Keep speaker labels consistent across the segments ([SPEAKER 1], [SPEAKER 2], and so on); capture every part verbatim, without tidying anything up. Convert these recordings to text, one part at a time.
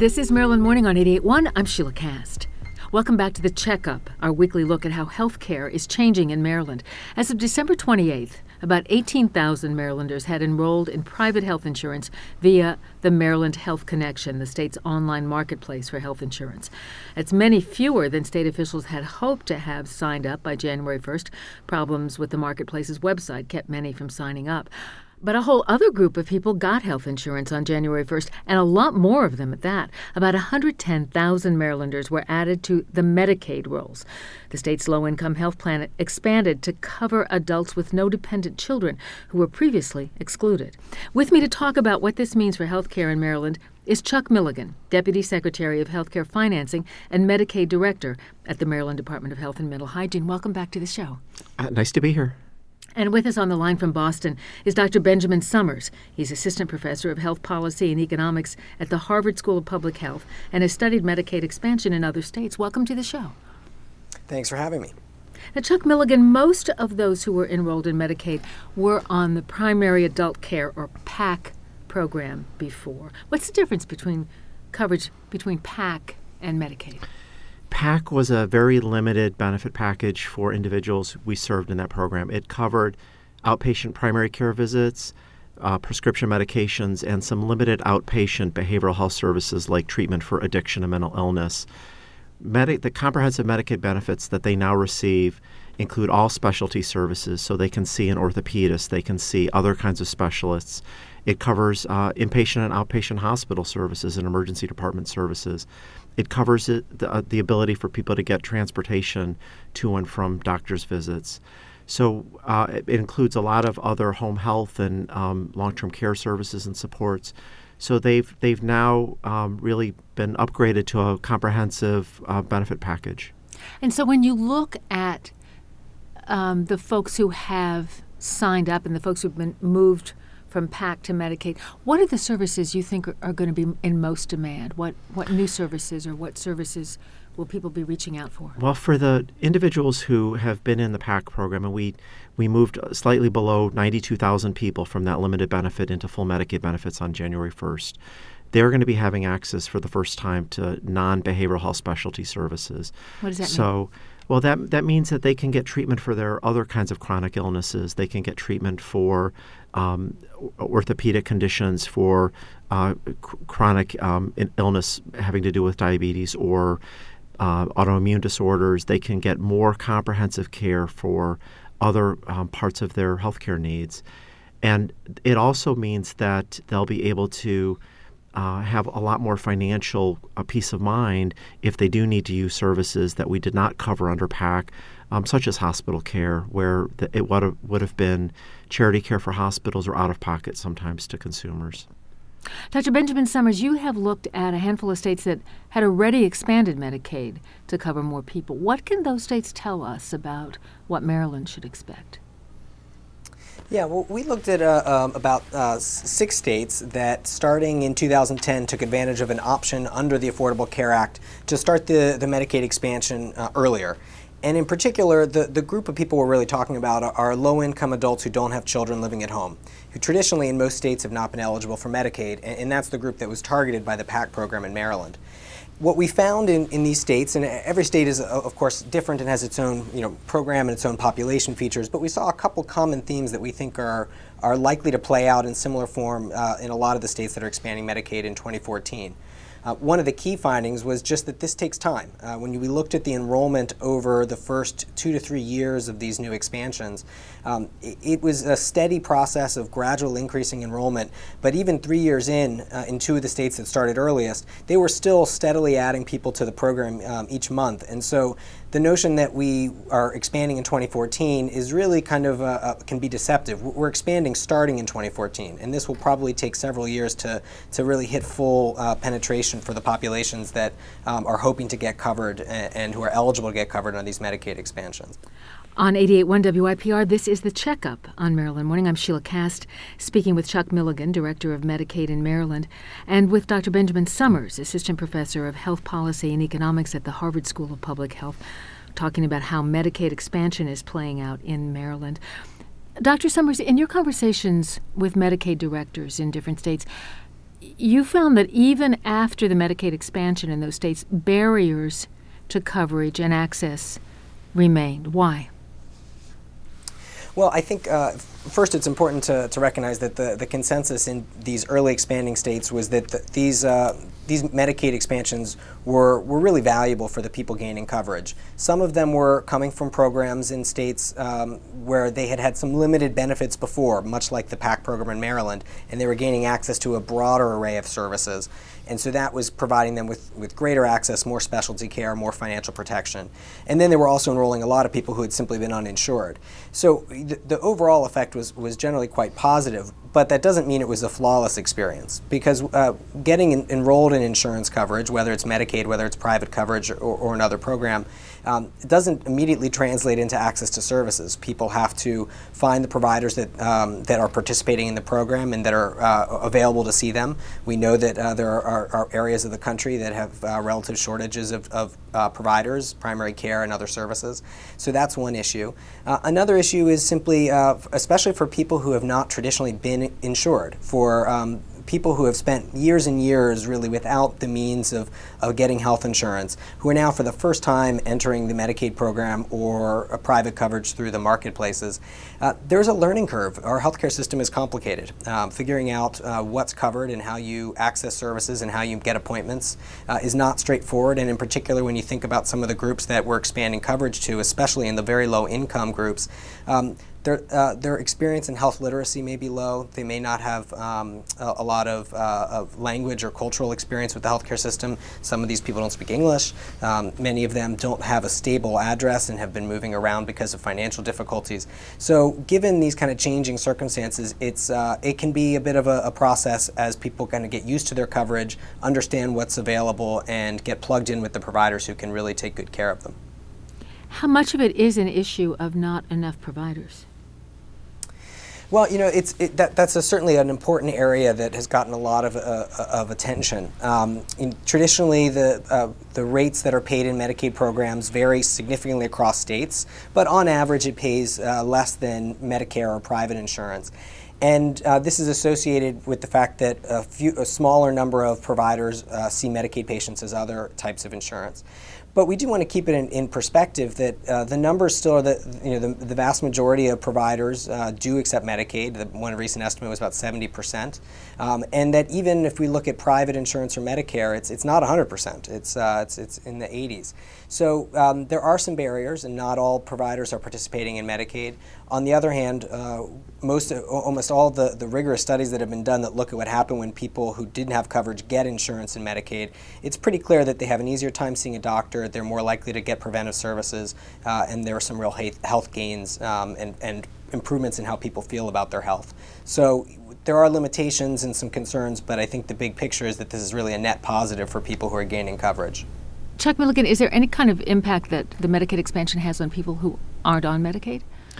[SPEAKER 1] This is Maryland Morning on eighty-eight point one. I'm Sheila Cast. Welcome back to The Checkup, our weekly look at how health care is changing in Maryland. As of December twenty-eighth, about eighteen thousand Marylanders had enrolled in private health insurance via the Maryland Health Connection, the state's online marketplace for health insurance. That's many fewer than state officials had hoped to have signed up by January first. Problems with the marketplace's website kept many from signing up. But a whole other group of people got health insurance on January first, and a lot more of them at that. About one hundred ten thousand Marylanders were added to the Medicaid rolls. The state's low-income health plan expanded to cover adults with no dependent children who were previously excluded. With me to talk about what this means for health care in Maryland is Chuck Milligan, Deputy Secretary of Healthcare Financing and Medicaid Director at the Maryland Department of Health and Mental Hygiene. Welcome back to the show.
[SPEAKER 2] Uh, nice to be here.
[SPEAKER 1] And with us on the line from Boston is Doctor Benjamin Summers. He's Assistant Professor of Health Policy and Economics at the Harvard School of Public Health and has studied Medicaid expansion in other states. Welcome to the show.
[SPEAKER 3] Thanks for having me.
[SPEAKER 1] Now, Chuck Milligan, most of those who were enrolled in Medicaid were on the Primary Adult Care, or PAC, program before. What's the difference between coverage between PAC and Medicaid?
[SPEAKER 2] PAC was a very limited benefit package for individuals we served in that program. It covered outpatient primary care visits, uh, prescription medications, and some limited outpatient behavioral health services like treatment for addiction and mental illness. Medi- the comprehensive Medicaid benefits that they now receive include all specialty services, so they can see an orthopedist, they can see other kinds of specialists. It covers uh, inpatient and outpatient hospital services and emergency department services. It covers it, the, uh, the ability for people to get transportation to and from doctor's visits. So uh, it, it includes a lot of other home health and um, long-term care services and supports. So they've they've now um, really been upgraded to a comprehensive uh, benefit package.
[SPEAKER 1] And so when you look at um, the folks who have signed up and the folks who've been moved from PAC to Medicaid, what are the services you think are, are going to be in most demand? What what new services or what services will people be reaching out for?
[SPEAKER 2] Well, for the individuals who have been in the PAC program, and we we moved slightly below ninety-two thousand people from that limited benefit into full Medicaid benefits on January first, they're going to be having access for the first time to non-behavioral health specialty services.
[SPEAKER 1] What does that
[SPEAKER 2] so,
[SPEAKER 1] mean?
[SPEAKER 2] Well, that that means that they can get treatment for their other kinds of chronic illnesses. They can get treatment for um, orthopedic conditions, for uh, cr- chronic um, illness having to do with diabetes or uh, autoimmune disorders. They can get more comprehensive care for other um, parts of their healthcare needs. And it also means that they'll be able to Uh, have a lot more financial uh, peace of mind if they do need to use services that we did not cover under PAC, um, such as hospital care, where the, it would have, would have been charity care for hospitals or out-of-pocket sometimes to consumers.
[SPEAKER 1] Doctor Benjamin Summers, you have looked at a handful of states that had already expanded Medicaid to cover more people. What can those states tell us about what Maryland should expect?
[SPEAKER 3] Yeah, well, we looked at uh, um, about uh, six states that, starting in two thousand ten, took advantage of an option under the Affordable Care Act to start the, the Medicaid expansion uh, earlier. And in particular, the, the group of people we're really talking about are, are low-income adults who don't have children living at home, who traditionally in most states have not been eligible for Medicaid, and, and that's the group that was targeted by the PAC program in Maryland. What we found in, in these states, and every state is, of course, different and has its own, you know, program and its own population features, but we saw a couple common themes that we think are, are likely to play out in similar form uh, in a lot of the states that are expanding Medicaid in twenty fourteen. Uh, one of the key findings was just that this takes time. Uh, when we looked at the enrollment over the first two to three years of these new expansions, um, it, it was a steady process of gradual increasing enrollment. But even three years in, uh, in two of the states that started earliest, they were still steadily adding people to the program um, each month. And so the notion that we are expanding in twenty fourteen is really kind of, uh, uh, can be deceptive. We're expanding starting in twenty fourteen, and this will probably take several years to, to really hit full uh, penetration for the populations that um, are hoping to get covered and, and who are eligible to get covered on these Medicaid expansions.
[SPEAKER 1] On eighty-eight point one W I P R, this is The Checkup on Maryland Morning. I'm Sheila Cast, speaking with Chuck Milligan, Director of Medicaid in Maryland, and with Doctor Benjamin Summers, Assistant Professor of Health Policy and Economics at the Harvard School of Public Health, talking about how Medicaid expansion is playing out in Maryland. Doctor Summers, in your conversations with Medicaid directors in different states, you found that even after the Medicaid expansion in those states, barriers to coverage and access remained. Why?
[SPEAKER 3] Well, I think uh, first it's important to, to recognize that the, the consensus in these early expanding states was that the, these uh, these Medicaid expansions were, were really valuable for the people gaining coverage. Some of them were coming from programs in states um, where they had had some limited benefits before, much like the PAC program in Maryland, and they were gaining access to a broader array of services. And so that was providing them with, with greater access, more specialty care, more financial protection. And then they were also enrolling a lot of people who had simply been uninsured. So the, the overall effect was, was generally quite positive, but that doesn't mean it was a flawless experience, because uh, getting en enrolled in insurance coverage, whether it's Medicaid, whether it's private coverage or, or another program, um, it doesn't immediately translate into access to services. People have to find the providers that, um, that are participating in the program and that are uh, available to see them. We know that uh, there are Are, are areas of the country that have uh, relative shortages of, of uh, providers, primary care, and other services. So that's one issue. Uh, another issue is simply, uh, especially for people who have not traditionally been insured, for um, people who have spent years and years really without the means of, of getting health insurance, who are now for the first time entering the Medicaid program or a private coverage through the marketplaces. Uh, there's a learning curve. Our healthcare system is complicated. Um, figuring out uh, what's covered and how you access services and how you get appointments uh, is not straightforward, and in particular when you think about some of the groups that we're expanding coverage to, especially in the very low income groups, um, Their, uh, their experience in health literacy may be low. They may not have um, a, a lot of, uh, of language or cultural experience with the healthcare system. Some of these people don't speak English. Um, many of them don't have a stable address and have been moving around because of financial difficulties. So given these kind of changing circumstances, it's, uh, it can be a bit of a, a process as people kind of get used to their coverage, understand what's available, and get plugged in with the providers who can really take good care of them.
[SPEAKER 1] How much of it is an issue of not enough providers?
[SPEAKER 3] Well, you know, it's it, that that's a, certainly an important area that has gotten a lot of uh, of attention. Um, in, traditionally, the uh, the rates that are paid in Medicaid programs vary significantly across states, but on average, it pays uh, less than Medicare or private insurance. And uh, this is associated with the fact that a, few, a smaller number of providers uh, see Medicaid patients as other types of insurance. But we do want to keep it in, in perspective that uh, the numbers still are that, you know, the, the vast majority of providers uh, do accept Medicaid. The, one recent estimate was about seventy percent. Um, and that even if we look at private insurance or Medicare, it's, it's not one hundred percent. It's, uh, it's, it's in the eighties. So um, there are some barriers, and not all providers are participating in Medicaid. On the other hand, uh, most, almost all the, the rigorous studies that have been done that look at what happened when people who didn't have coverage get insurance in Medicaid, it's pretty clear that they have an easier time seeing a doctor, they're more likely to get preventive services, uh, and there are some real health gains um, and, and improvements in how people feel about their health. So there are limitations and some concerns, but I think the big picture is that this is really a net positive for people who are gaining coverage.
[SPEAKER 1] Chuck Milligan, is there any kind of impact that the Medicaid expansion has on people who aren't on Medicaid?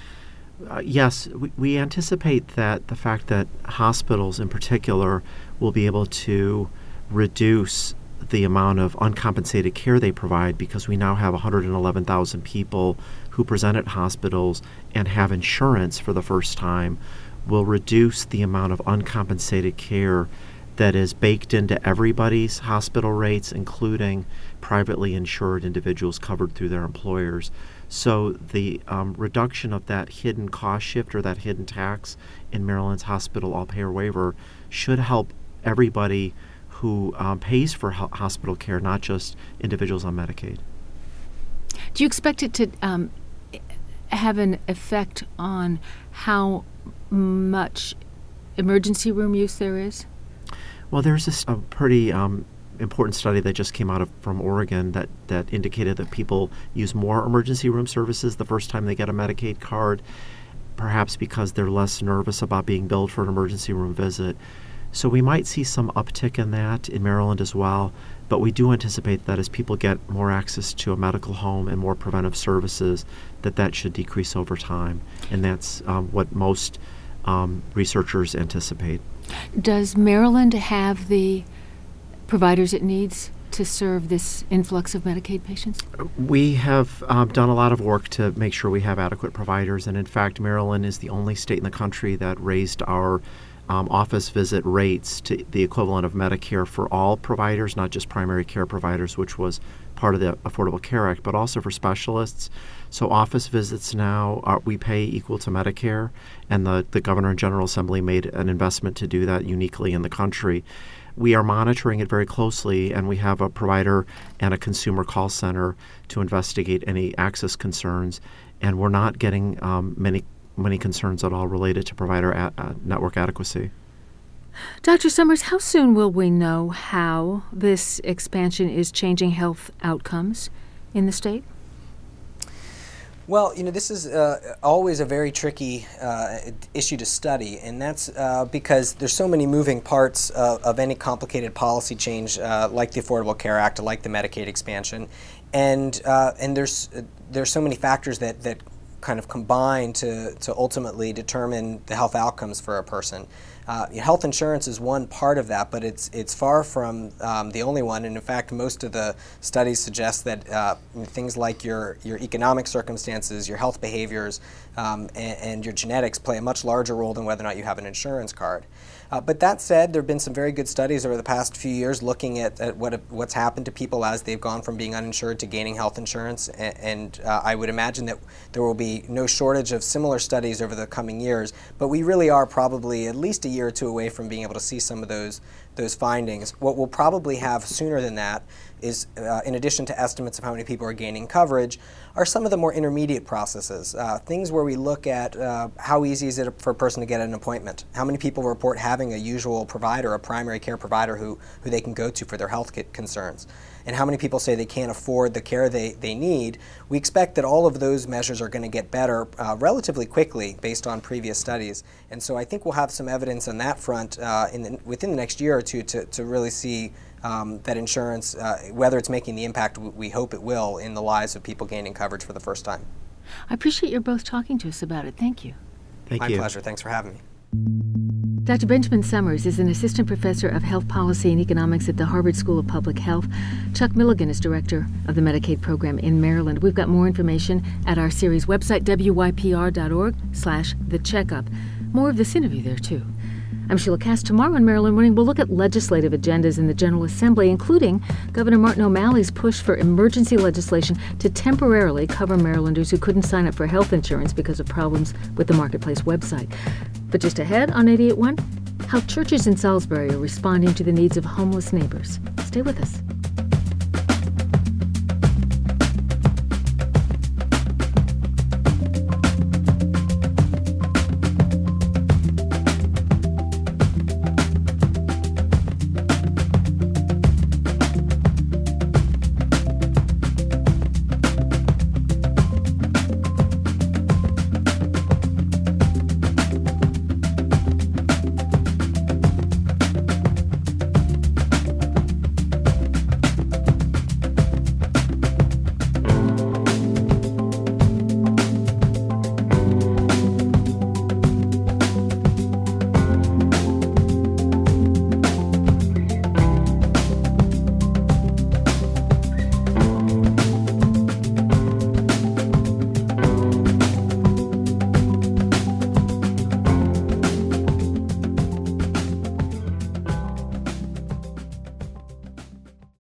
[SPEAKER 2] Uh, yes, we, we anticipate that the fact that hospitals in particular will be able to reduce the amount of uncompensated care they provide, because we now have one hundred eleven thousand people who present at hospitals and have insurance for the first time, will reduce the amount of uncompensated care that is baked into everybody's hospital rates, including privately insured individuals covered through their employers. So the um, reduction of that hidden cost shift or that hidden tax in Maryland's hospital all-payer waiver should help everybody who um, pays for ho- hospital care, not just individuals on Medicaid.
[SPEAKER 1] Do you expect it to um, have an effect on how much emergency room use there is?
[SPEAKER 2] Well, there's this, a pretty um, important study that just came out of from Oregon that, that indicated that people use more emergency room services the first time they get a Medicaid card, perhaps because they're less nervous about being billed for an emergency room visit. So we might see some uptick in that in Maryland as well, but we do anticipate that as people get more access to a medical home and more preventive services, that that should decrease over time, and that's um, what most um, researchers anticipate.
[SPEAKER 1] Does Maryland have the providers it needs to serve this influx of Medicaid patients?
[SPEAKER 2] We have um, done a lot of work to make sure we have adequate providers, and in fact, Maryland is the only state in the country that raised our um, office visit rates to the equivalent of Medicare for all providers, not just primary care providers, which was part of the Affordable Care Act, but also for specialists. So office visits now, are, we pay equal to Medicare, and the, the Governor and General Assembly made an investment to do that uniquely in the country. We are monitoring it very closely, and we have a provider and a consumer call center to investigate any access concerns, and we're not getting um, many many concerns at all related to provider a- uh, network adequacy.
[SPEAKER 1] Doctor Summers, how soon will we know how this expansion is changing health outcomes in the state?
[SPEAKER 3] Well, you know, this is uh, always a very tricky uh, issue to study, and that's uh, because there's so many moving parts uh, of any complicated policy change, uh, like the Affordable Care Act, like the Medicaid expansion, and uh, and there's uh, there's so many factors that that kind of combine to to ultimately determine the health outcomes for a person. Uh, health insurance is one part of that, but it's it's far from um, the only one. And in fact, most of the studies suggest that uh, things like your your economic circumstances, your health behaviors, um, and, and your genetics play a much larger role than whether or not you have an insurance card. Uh, but that said, there have been some very good studies over the past few years looking at, at what what's happened to people as they've gone from being uninsured to gaining health insurance. And, and uh, I would imagine that there will be no shortage of similar studies over the coming years. But we really are probably at least a year or two away from being able to see some of those those findings. What we'll probably have sooner than that is, uh, in addition to estimates of how many people are gaining coverage, are some of the more intermediate processes, uh, things where we look at uh, how easy is it for a person to get an appointment, how many people report having a usual provider, a primary care provider who, who they can go to for their health concerns, and how many people say they can't afford the care they, they need. We expect that all of those measures are going to get better uh, relatively quickly based on previous studies, and so I think we'll have some evidence on that front uh, in the, within the next year or two to, to really see Um, that insurance, uh, whether it's making the impact we hope it will in the lives of people gaining coverage for the first time.
[SPEAKER 1] I appreciate your both talking to us about it. Thank you.
[SPEAKER 2] Thank
[SPEAKER 3] My
[SPEAKER 2] you.
[SPEAKER 3] pleasure. Thanks for having me.
[SPEAKER 1] Doctor Benjamin Summers is an assistant professor of health policy and economics at the Harvard School of Public Health. Chuck Milligan is director of the Medicaid program in Maryland. We've got more information at our series website, W Y P R dot org slash the checkup. More of this interview there, too. I'm Sheila Cass. Tomorrow on Maryland Morning, we'll look at legislative agendas in the General Assembly, including Governor Martin O'Malley's push for emergency legislation to temporarily cover Marylanders who couldn't sign up for health insurance because of problems with the Marketplace website. But just ahead on eighty-eight point one, how churches in Salisbury are responding to the needs of homeless neighbors. Stay with us.